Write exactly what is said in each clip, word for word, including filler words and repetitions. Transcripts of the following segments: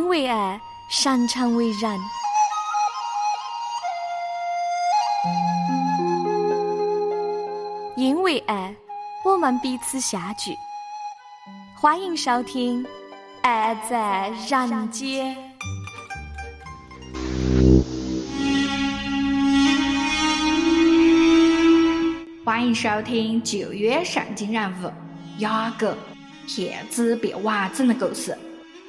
为爱，擅长为人。因为爱，我们彼此相聚。欢迎收听《爱在人间》。 欢迎收听九月圣经人物雅各骗子变娃子的故事。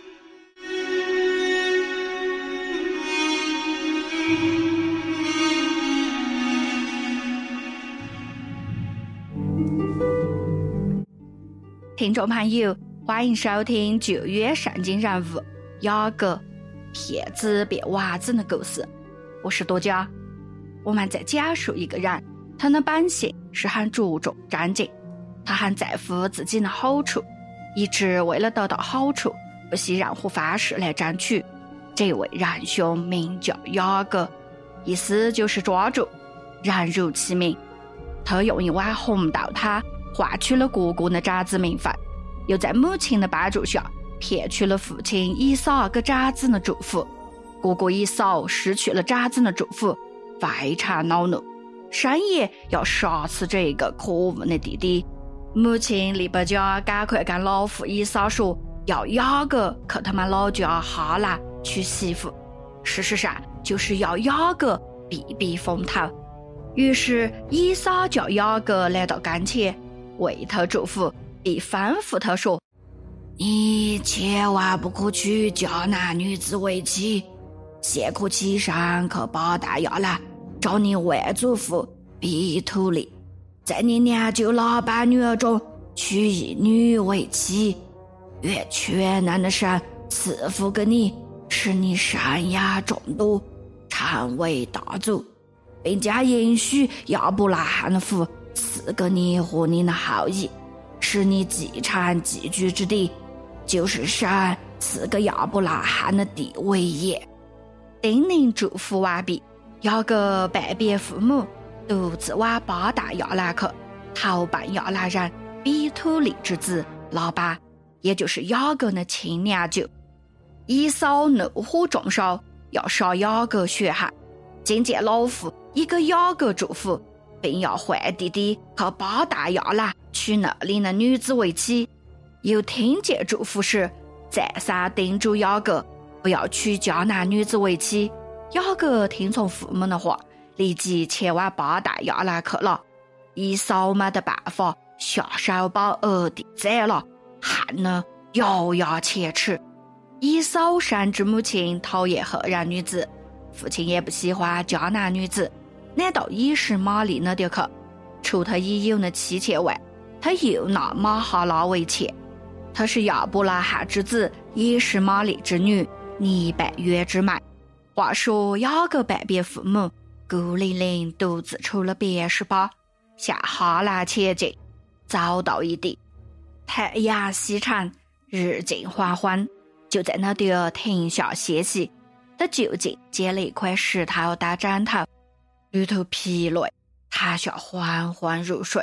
听众朋友，欢迎收听九月圣经人物雅各骗子变娃子的故事。我是多佳。我们在讲述一个人，他的本性是很注重干净，他很在乎自己的好处，一直为了得到好处不惜任何方式来争取。这位仁兄名叫雅各，意思就是抓住，人如其名。他用一碗红豆汤换取了哥哥的长子名分，又在母亲的帮助下骗取了父亲以扫给长子的祝福。哥哥以扫失去了长子的祝福，非常恼怒，深夜要杀死这个可恶的弟弟。母亲利百加赶快跟老父以扫说，要雅各去他们老家哈兰娶媳妇，事实上就是要雅各避避风头。于是以扫叫雅各来到跟前，为他祝福，并吩咐他说，你千万不可娶迦南女子为妻，先可起身去巴旦亚兰找你外祖父比土利，在你娘舅老板女儿中娶一女为妻，愿全能的神赐福给你，使你生养众多，成为大族，并将应许亚伯拉罕的福赐给你和你的后裔，使你继承寄居之地，就是神赐给亚伯拉罕的地为业。叮咛祝福完毕，雅各拜别父母，独自往巴旦亚兰去，投奔亚兰人比土利之子拉班，也就是雅各的亲娘舅。以扫怒火中烧，要杀雅各血汗，今见老父已给雅各祝福，并要换弟弟去巴旦亚兰娶那里的女子为妻，又听见祝福时，再三叮嘱雅各不要娶迦南女子为妻。雅各听从父母的话，立即前往巴旦亚兰去了。以扫没得办法，下手把儿弟宰了，恨呢咬牙切齿。以扫深知母亲讨厌赫然女子，父亲也不喜欢迦南女子，难道以实玛利那点去？除他已有的妻妾外，他又拿马哈拉为妾，他是亚伯拉罕之子以实玛利之女尼拜约之妹。话说雅各拜别父母，孤零零独自出了别是巴，向哈兰前进。走到一地，太阳西沉，日近黄昏，就在那地停下歇息。他就近捡了一块石头当枕头，里头疲累，躺下缓缓入睡。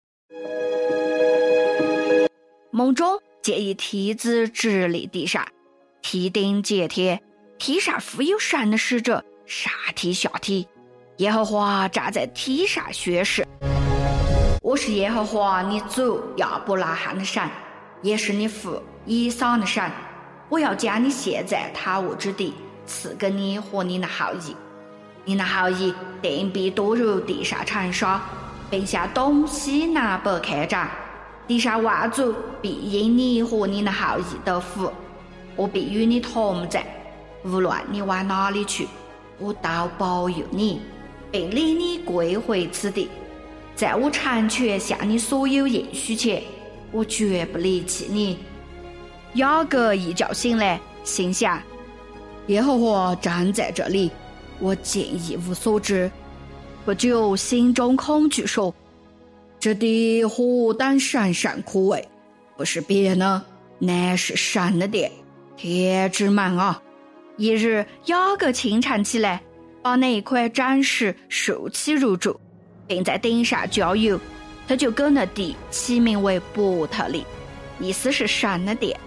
梦中见一梯子直立地上，梯顶接天，梯上附有神的使者上梯下梯。耶和华站在梯上宣誓，我是耶和华你祖亚伯拉罕的神，也是你父以扫的神，我要将你现在贪污之地赐给你和你的后裔，你的后裔定必多如地上尘沙，并向东西南北开展，地上万族必因你和你的后裔得福。我必与你同在，无论你往哪里去，我都保佑你，并领你归回此地。在我成全向你所有应许前，我绝不离弃你。雅各一觉醒来，心想，耶和华站在这里，我竟一无所知。不久心中恐惧说，这地何等神圣可畏，不是别的，乃是神的殿，天之门啊！一日雅各清晨起来，把那一块展石竖起如柱，并在顶上浇油，他就给那地起名为伯特利，意思是神的殿。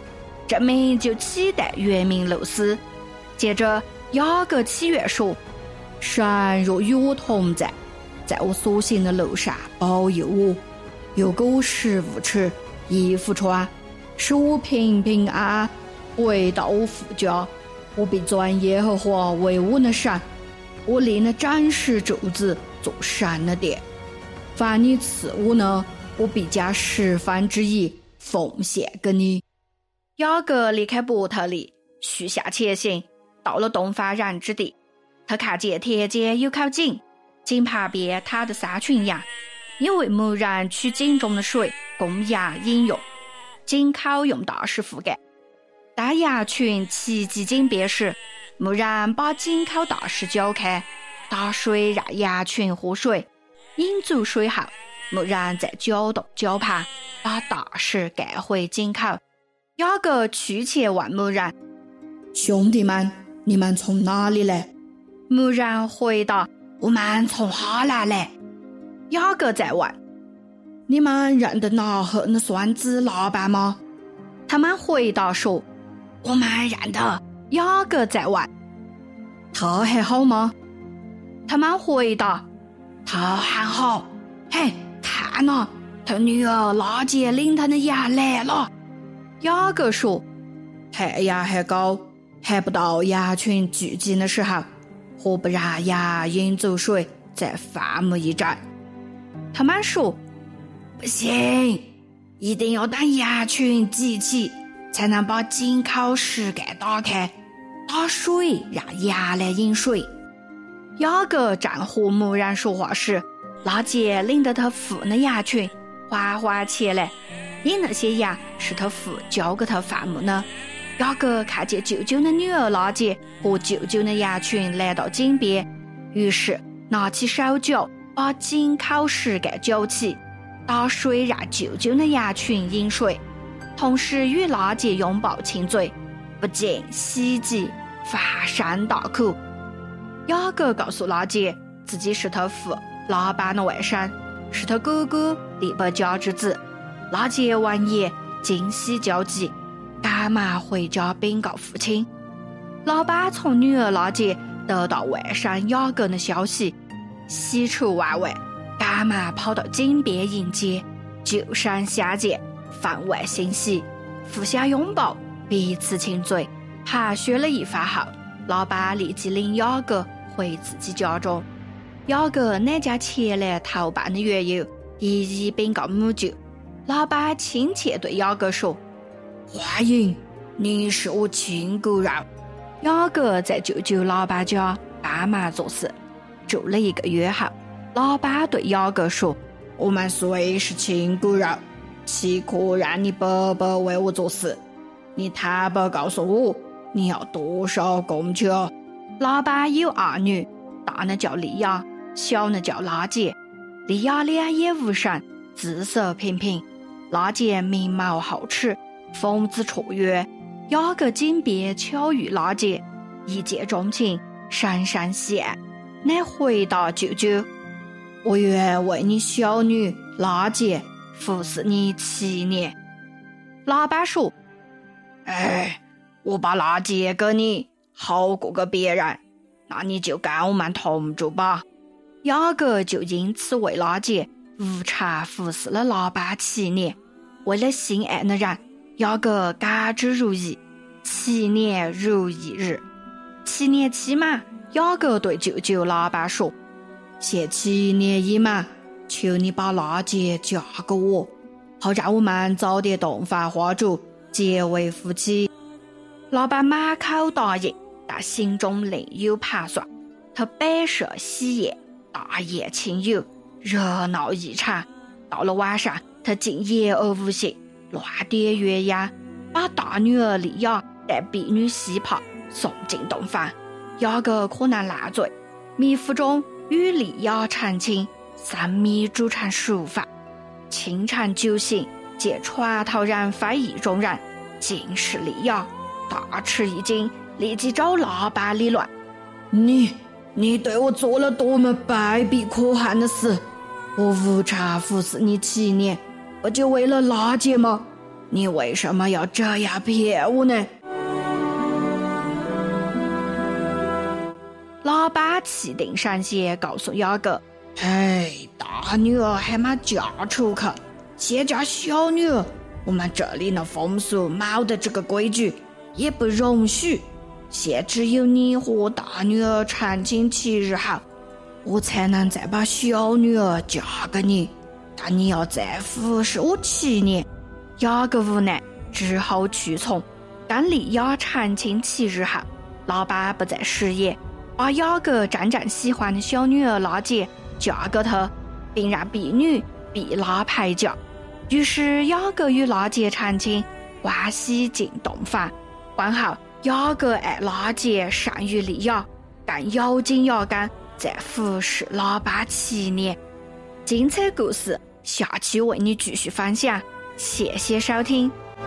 证明就期待原名露丝。接着雅各祈愿说：神若与我同在，在我所行的路上保佑我，又给我食物吃，衣服穿，使我平平安安回到我父家。我必尊耶和华为我的神，我立了展示柱子做神的殿。凡你赐我呢，我必将十分之一奉献给你。雅各离开伯特利，续下前行，到了东方人之地。他看见田间有口井，井旁边躺着三群羊，因为牧人取井中的水供羊饮用，井口用大石覆盖。当羊群齐集井边时，牧人把井口大石搅开，打水让羊群喝水。饮足水后，牧人再搅动绞盘，把大石盖回井口。雅各去前问牧人：兄弟们，你们从哪里来？牧人回答：我们从哈兰来。雅各再问：你们认得拿鹤的孙子拉班吗？他们回答说：我们认得。雅各再问：他还好吗？他们回答：他还好。嘿，看呐，他女儿拉结领他的羊来了。雅各说：太阳还高，还不到羊群聚集的时候，何不让羊饮足水，再放牧一阵？他们说：不行，一定要等羊群集齐，才能把井口石盖打开，打水让羊来饮水。雅各正和牧人说话时，拉结领着他父的羊群缓缓前来，因那些羊是他父交给他放牧的。雅各看见舅舅的女儿拉结和舅舅的羊群来到井边，于是拿起手脚把井口石盖搅起，打水让舅舅的羊群饮水，同时与拉结拥抱亲嘴，不禁喜极，放声大哭。雅各告诉拉结，自己是他父拉班的外甥，是他哥哥利百加之子。拉结闻言惊喜交集，赶忙回家禀告父亲。老板从女儿拉结得到外甥雅各的消息，喜出望外，赶忙跑到井边迎接，旧声相见，分外欣喜，互相拥抱，彼此亲嘴。寒暄了一番后，老板立即领雅各回自己家中。雅各乃将前来投办的缘由一一禀告母舅。老板亲切对雅各说：欢迎，你是我亲骨肉。雅各在舅舅老板家帮忙做事，住了一个月后，老板对雅各说：我们虽是亲骨肉，岂可让你白白为我做事？你坦白告诉我，你要多少工钱？老板有二女，大的叫利亚，小的叫拉结。利亚两眼无神，姿色平平；拉结明貌皓齿，风姿绰约。雅各井边巧遇拉结，一见钟情，深深喜爱，乃回答舅舅：我愿为你小女拉结服侍你七年。老板说：哎，我把拉结给你，好过个别人，那你就跟我们同住吧。雅各就因此为拉结无偿服侍了老板七年。为了心爱的人，雅各甘之如饴，七年如一日。七年期满，雅各对舅舅老板说：现七年已满，求你把拉结嫁给我，好让我们早点洞房花烛，结为夫妻。老板满口答应，但心中另有盘算。他摆设喜宴，大宴亲友，热闹异常。到了晚上，他竟言而无信，乱点鸳鸯，把大女儿利亚带婢女西帕送进洞房。雅各可能烂醉，迷糊中与利亚成亲，生米煮成熟饭。清晨酒醒，见船头人非意中人，竟是利亚，大吃一惊，立即找老板理论：你你对我做了多么卑鄙可恨的事！我无偿服侍你七年，不就为了拉结吗？ 你为什么要这样骗我呢？老爸气定神闲告诉雅各，哎，大女儿还没嫁出去，先嫁小女儿，我们这里的风俗没得这个规矩，也不容许，现只有你和大女儿成亲七日后，我才能再把小女儿嫁给你，但你要再服侍我七年。雅各无奈，只好屈从。跟利亚成亲七日后，老爸不再食言，把雅各真正喜欢的小女儿拉结嫁给他，并让婢女毕拉陪嫁。于是雅各与拉结成亲，欢喜进洞房。婚后，雅各爱拉结胜于利亚，更咬紧牙根再服侍老爸七年。精彩故事下期为你继续分享，谢谢收听。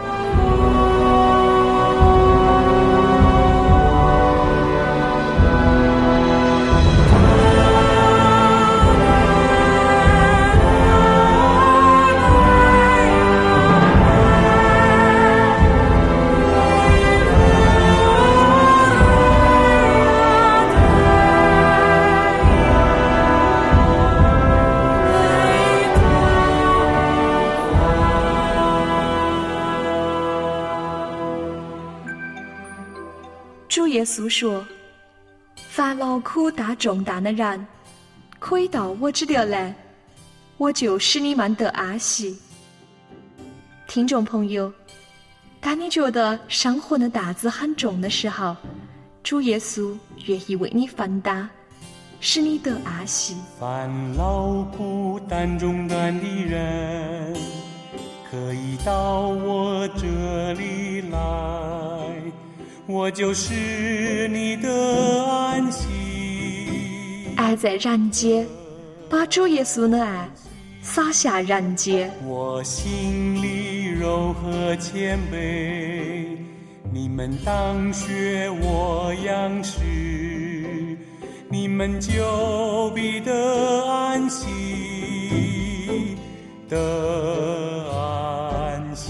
主耶稣说，凡劳苦大重担的人，可以到我这里来，我就使你们得安息。听众朋友，当你觉得生活的担子很重的时候，主耶稣愿意为你分担，使你得安息。 凡劳苦担重担的人，可以到我这里来，我就是你的安息。 爱在人间，把主耶稣的爱洒下人间。 我心里柔和谦卑，你们当学我样式，你们就必得安息，得安息。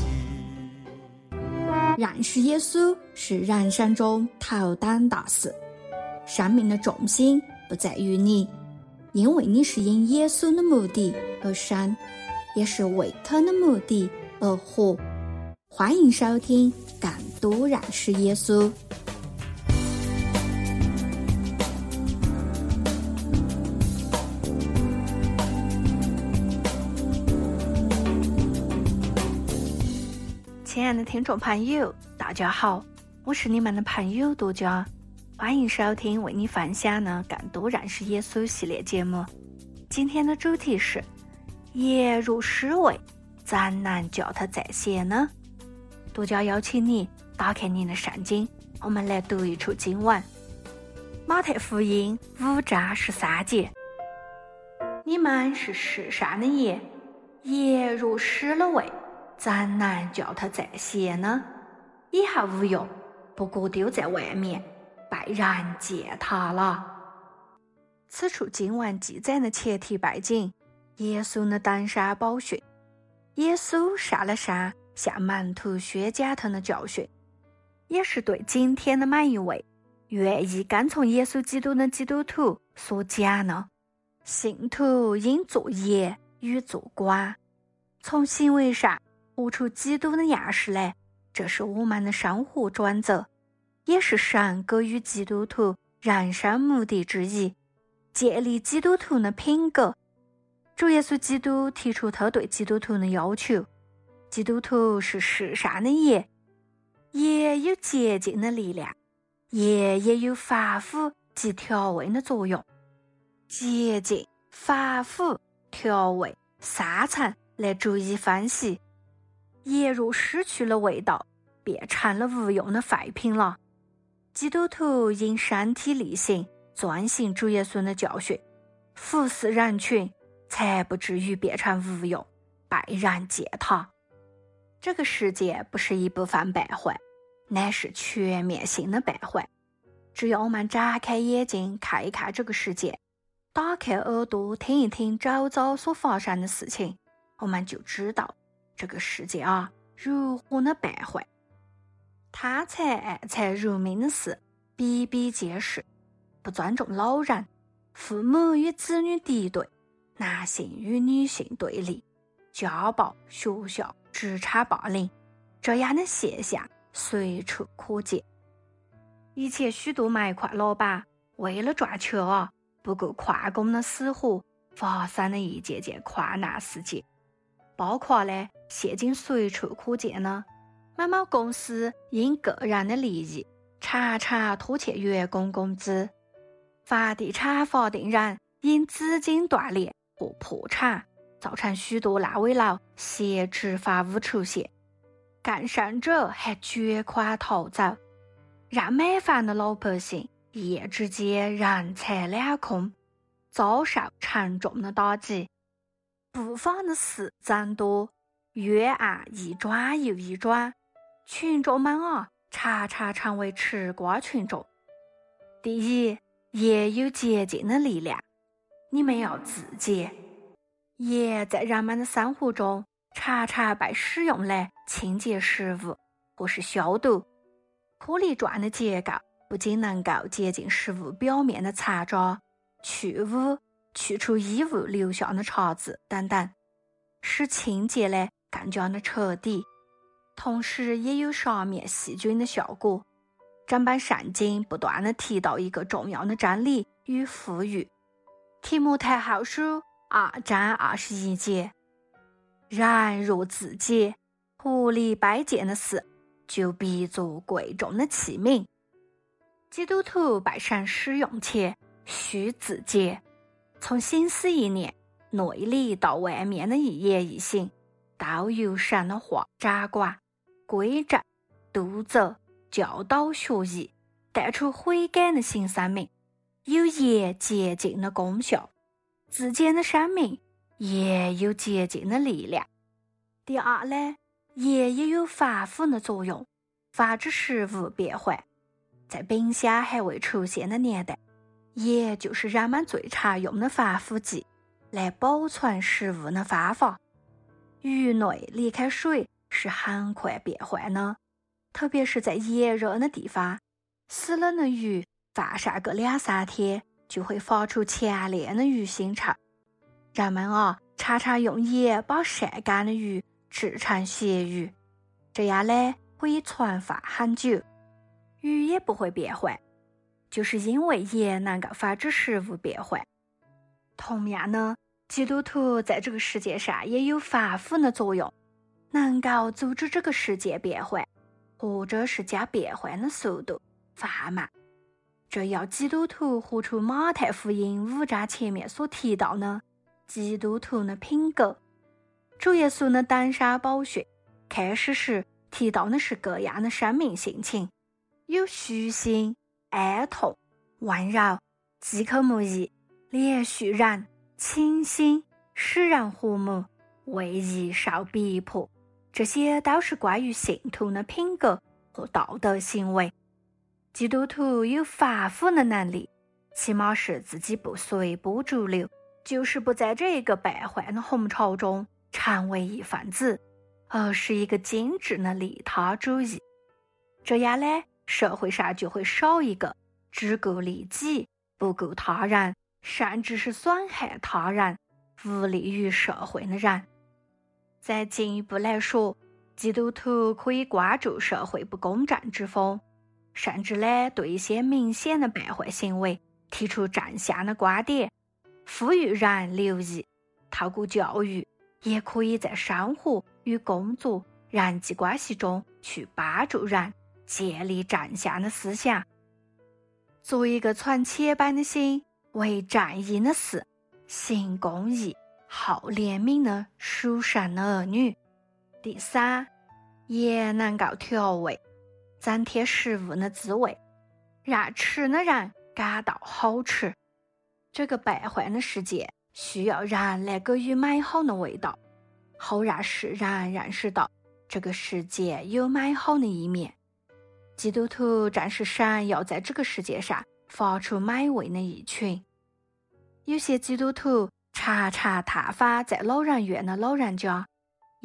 认识耶稣是人生中头等大事，生命的重心不在于你，因为你是因耶稣的目的而生，也是为他的目的而活。欢迎收听更多认识耶稣。亲爱的听众朋友，大家好，我是你们的朋友多佳，欢迎收听为你分享的更多认识耶稣系列节目。今天的主题是耶入诗味，怎能叫他再现呢？多佳邀请你打开你的圣经，我们来读一处经文。马太福音五章十三节，你们是世上的盐，盐入失了味，怎能叫它再现呢？以后无用，不过丢在外面，被人践踏了。此处经文记载的前提背景，耶稣的登山宝训。耶稣上了山，向门徒宣讲他的教训，也是对今天的每一位愿意跟从耶稣基督的基督徒所讲的。信徒应做盐与做光，从行为上活出基督的样式来，这是我们的生活准则，也是神给予基督徒人生目的之一，建立基督徒的品格。主耶稣基督提出他对基督徒的要求，基督徒是世上的盐，盐有洁净的力量，盐也有防腐及调味的作用。洁净、防腐、调味三层来逐一分析。盐若失去了味道，变成了无用的废品了。基督徒应身体力行，遵行主耶稣的教训，服侍人群，才不至于变成无用，被人践踏。这个世界不是一部分败坏，乃是全面性的败坏。只要我们展开眼睛看一看这个世界，打开耳朵听一听周遭所发生的事情，我们就知道这个世界啊， 如何的败坏。贪财爱财如命的事比比皆是，不尊重老人，父母与子女敌对，男性与女性对立，家暴、学校、职场霸凌，这样的现象随处可见。以前许多煤矿老板为了赚钱啊，不顾矿工的死活，发生了一件件矿难事件。包括呢，现今随处可见呢，某某公司因个人的利益，常常拖欠员工工资；房地产发电人因资金断裂或破产，造成许多烂尾楼闲置房屋出现。更甚者还卷款逃走，让买房的老百姓一夜之间人财两空，遭受沉重的打击。不法的事增多，冤案一桩又一桩，群众们啊，常常成为吃瓜群众。第一，盐有洁净的力量，你们要自洁。盐在人们的生活中常常被使用来清洁食物或是消毒。颗粒状的结构不仅能够洁净食物表面的残渣、去污、去除衣物留下的渣子等等，使清洁呢更加的彻底，同时也有杀灭细菌的效果。整本圣经不断地提到一个重要的真理与富裕。提摩太后书二章二十一节，人若自洁，合理卑贱的事，就必作贵重的器皿。基督徒被神使用前需自洁，从心思意念、内里到外面的一言一行，都由神的话掌管、规正、督责、教导学习，带出悔改的新生命，有盐洁净的功效。自洁的生命也有洁净的力量。第二呢，盐也有防腐的作用，防止食物变坏。在冰箱还未出现的年代，盐就是人们最常用的防腐剂，来保存食物的方法。鱼类离开水是很快变坏的，特别是在炎热的地方，死了的鱼放上个两三天就会发出强烈的鱼腥臭。人们啊，常常用盐把晒干的鱼制成咸鱼，这样呢可以存放很久，鱼也不会变坏，就是因为盐能够防止食物变坏。同样呢，基督徒在这个世界上也有防腐的作用，能够阻止这个世界变坏，或者是将变坏的速度放慢。这要基督徒活出马太福音五章前面所提到的基督徒的品格。主耶稣的登山宝训开始时提到的是各样的生命性情，有虚心、哀痛、温柔、饥渴慕义、连续忍、清心、使人和睦、为义受逼迫，这些都是关于信徒的品格和道德行为。基督徒有防腐的能力，起码是自己不随波逐流，就是不在这个败坏的洪潮中成为一份子，而是一个精致的利他主义。这样呢，社会上就会少一个只顾利己、不顾他人，甚至是损害他人、无利于社会的人。再进一步来说，基督徒可以关注社会不公正之风，甚至呢对一些明显的败坏行为提出正向的观点，呼吁人留意。透过教育，也可以在生活与工作、人际关系中去帮助人建立正向的思想。做一个存谦卑的心、为正义的事、行公义、好怜悯的属神的儿女。第三，盐能够调味，增添食物的滋味，让吃的人感到好吃。这个败坏的世界需要人来给予美好的味道，好让世人认识到这个世界有美好的一面。基督徒正是神要在这个世界上发出美味的一群。有些基督徒常常探访在老人院的老人家，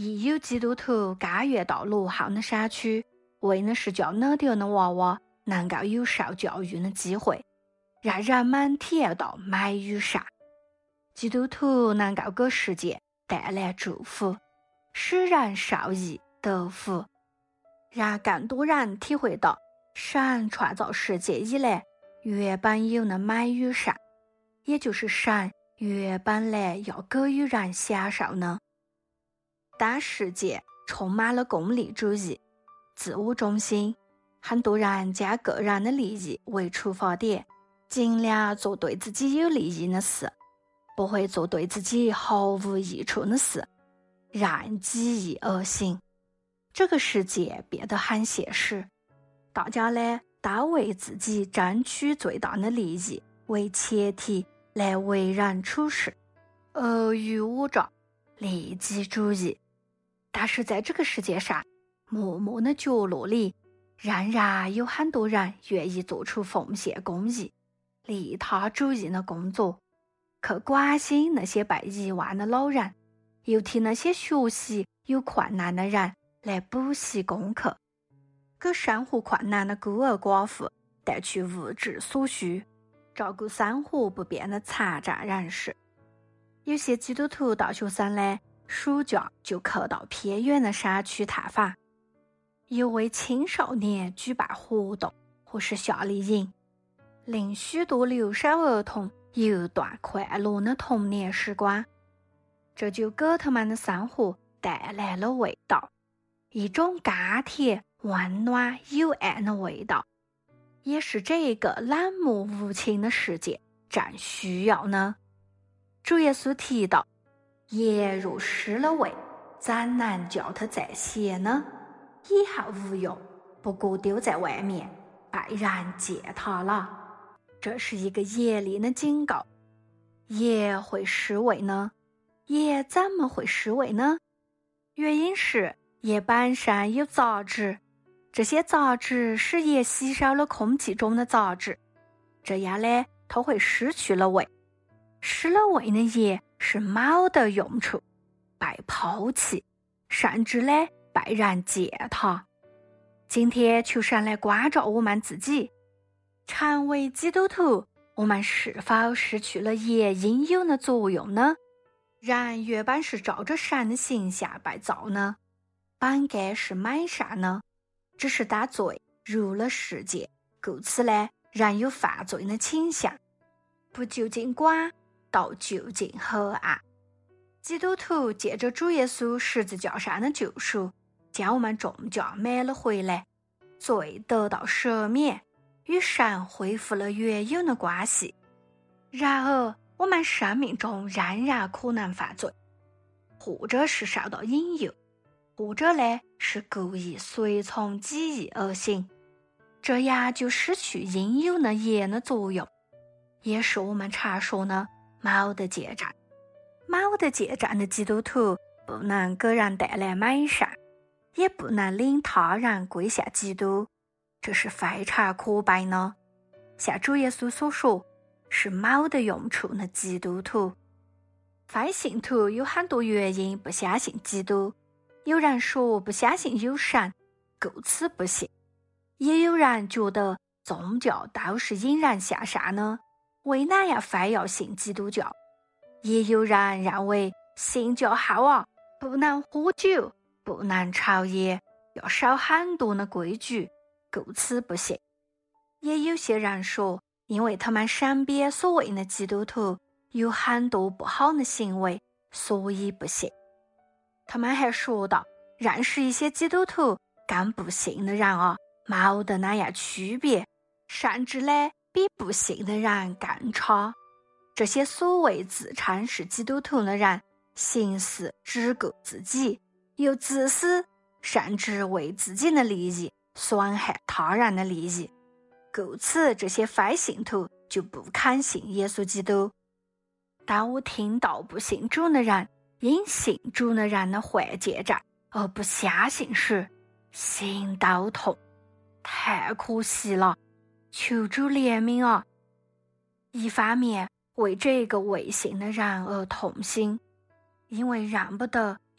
亦有基督徒甘愿到落后的山区，为的是叫那点的娃娃能够有受教育的机会，让人们体验到美与善。基督徒能够给世界带来祝福，使人受益得福，让更多人体会到神创造世界以来原本有的美与善，也就是神原本来要给予人享受呢。当世界充满了功利主义、自我中心，很多人将个人的利益为出发点，尽量做对自己有利益的事，不会做对自己毫无益处的事，让己意而行。这个世界变得很现实，大家呢都为自己争取最大的利益为前提来为人处事，尔虞我诈、利己主义。但是在这个世界上，默默的角落里，仍然有很多人愿意做出奉献公益、利他主义的工作，去关心那些被遗忘的老人，又替那些学习有困难的人来补习功课，给生活困难的孤儿寡妇带去物质所需，照顾生活不便的残障人士。有些基督徒大学生呢，暑假就去到偏远的山区探访，又为青少年举办活动或是夏令营，令许多留守儿童有一段快乐的童年时光。这就给他们的生活带来了味道，一种甘甜、温暖、有爱的味道，也是这个冷漠无情的世界正需要呢。主耶稣提到，盐若失了味，怎能叫它再咸呢？以后无用，不过丢在外面，被人践踏了。这是一个严厉的警告。盐会失味呢？盐怎么会失味呢？原因是盐本身有杂质，这些杂质使盐吸收了空气中的杂质，这样呢，它会失去了味。失了味的盐是没得用处，被抛弃，甚至呢被人践踏。今天求神来关照我们自己，成为基督徒，我们是否失去了盐应有的作用呢？人原本是照着神的形象被造呢，本该是美善呢，只是当罪入了世界，故此呢，人有犯罪的倾向，不究竟光到究竟黑暗。基督徒借着主耶稣十字架上的救赎，将我们重价买了回来，罪得到赦免，与神恢复了原有的关系。然而我们生命中仍然可能犯罪，或者是受到引诱，或者呢是故意随从己意而行，这样就失去应有的盐的作用，也是我们常说的没得见证。没得见证的基督徒不能给人带来美善，也不能领他人归向基督，这是非常可悲呢。像主耶稣所说，是没得用处的基督徒。非信徒有很多原因不相信基督，有人说不相信有神，故此不信；也有人觉得宗教都是引人向善的，为哪样非要信基督教？也有人认为信教后啊，不能喝酒，不能抽烟，要守很多的规矩，故此不信。也有些人说，因为他们身边所谓的基督徒有很多不好的行为，所以不信。他们还说到，认识一些基督徒跟不信的人啊，没得那样区别，甚至呢比不信的人更差。这些所谓自称是基督徒的人，行事只顾自己，又自私，甚至为自己的利益损害他人的利益，故此这些非信徒就不肯信耶稣基督。当我听到不信主的人因信主的人的坏见证而不相信时，心都痛，太可惜了，求主怜悯啊！一方面为这个未信的人而痛心，因为认不得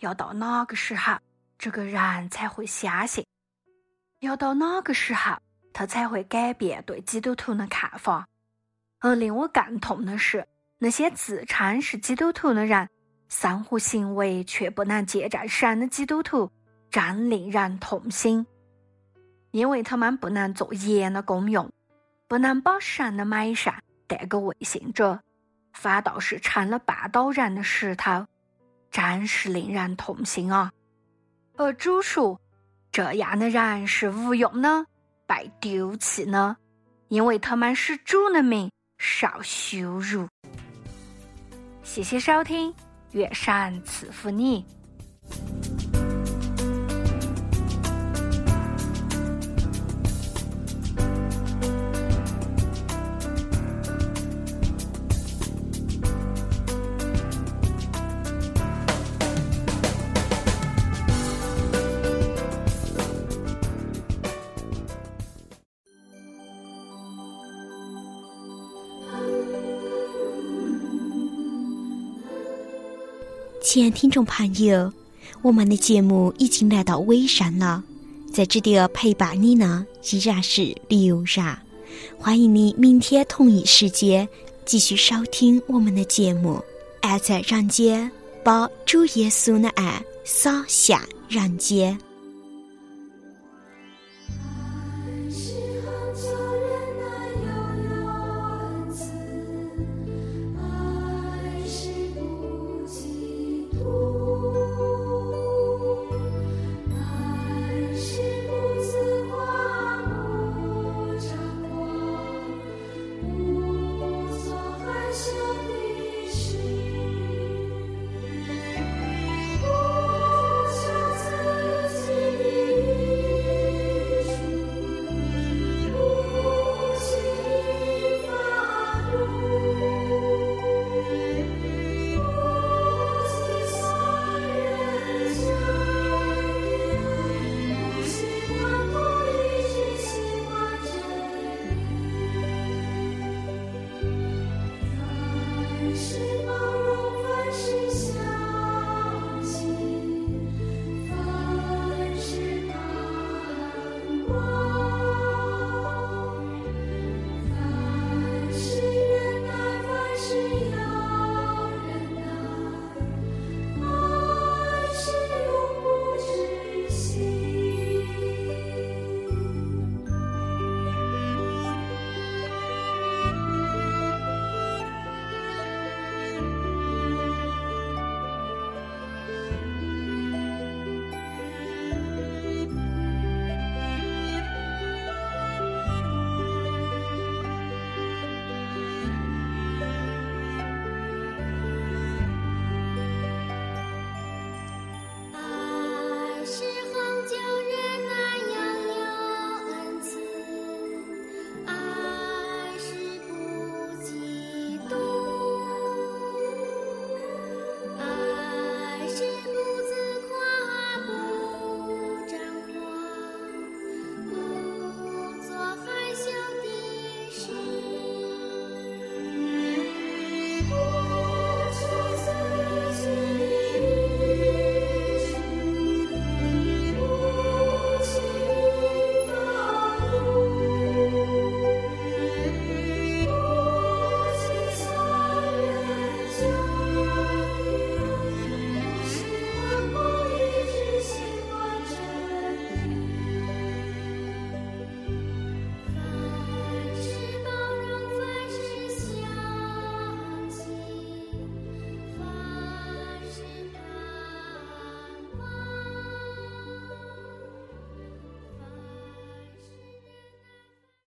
要到哪个时候这个人才会相信？要到哪个时候他才会改变对基督徒的看法？而令我更痛的是，那些自称是基督徒的人，生活行为却不能见证神的基督徒，真令人痛心。因为他们不能做盐的功用，不能把神的美善带给未信者，反倒是成了绊倒人的石头，真是令人痛心啊！而主说，这样的人是无用的，被丢弃呢，因为他们使主的名受羞辱。谢谢收听，愿神赐福你。 亲爱听众朋友，我们的节目已经来到尾声了，在这里陪伴你呢依然是刘然，欢迎你明天同一时间继续收听我们的节目。爱在人间，把主耶稣的爱洒向人间。